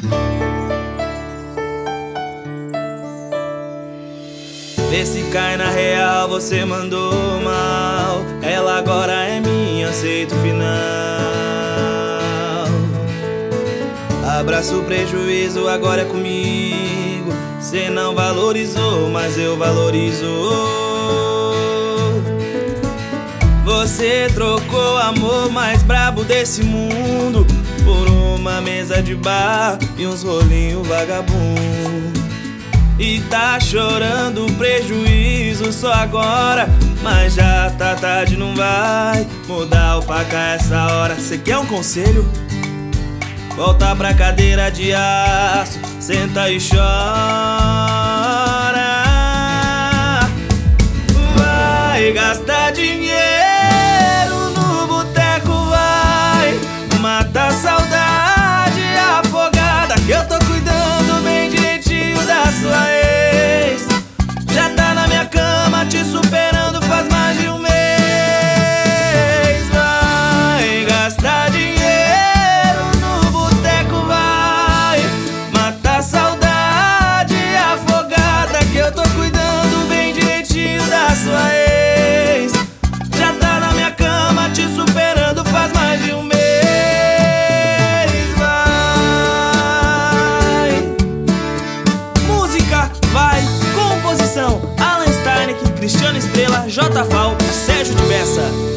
Vê se cai na real, você mandou mal. Ela agora é minha, aceito o final. Abraço o prejuízo, agora é comigo. Cê não valorizou, mas eu valorizo. Você trocou o amor mais brabo desse mundo por uma mesa de bar e uns rolinhos vagabundo. E tá chorando prejuízo só agora, mas já tá tarde, não vai mudar o pacá essa hora. Cê quer um conselho? Volta pra cadeira de aço, senta e chora. Vai gastar dinheiro no boteco, vai mata a saudade afogada, que eu tô cuidando bem direitinho da sua ex. Já tá na minha cama te superando faz mais de um mês. Vai gastar dinheiro no boteco, vai matar a saudade afogada, que eu tô cuidando bem direitinho da sua ex. Já tá na minha cama te superando faz mais de um mês. Vai, composição Alan Stein, Cristiano Estrela, J. Fal, Sérgio de Bessa.